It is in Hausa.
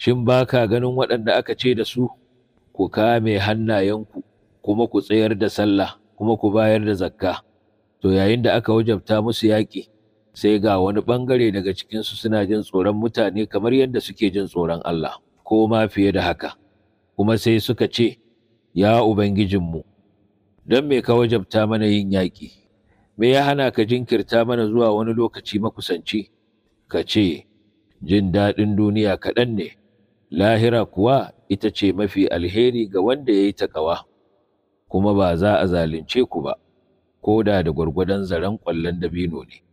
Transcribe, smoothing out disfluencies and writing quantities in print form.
Shin ba ka ganin waɗanda aka ce da su, ku kame hannayenku, kuma ku tsayar da sallah, kuma ku bayar da zakka, to yayin da aka wajabta musu yaƙi, sai ga wani ɓangare daga cikinsu suna jin tsoron mutane kamar yadda suke jin tsoron Allah, ko ma fiye da haka, kuma sai suka ce, ya Ubangijinmu, don me ka wajabta mana yin yaƙi? Me ya hana ka jinkirta mana zuwa wani lokaci makusanci? Ka ce, jin daɗin duniya kaɗan ne, lahira kuwa ita ce mafi alheri ga wanda ya yi taƙawa, kuma ba za a zalunce ku ba, ko da gwargwadon zaren ƙwallon dabino ne.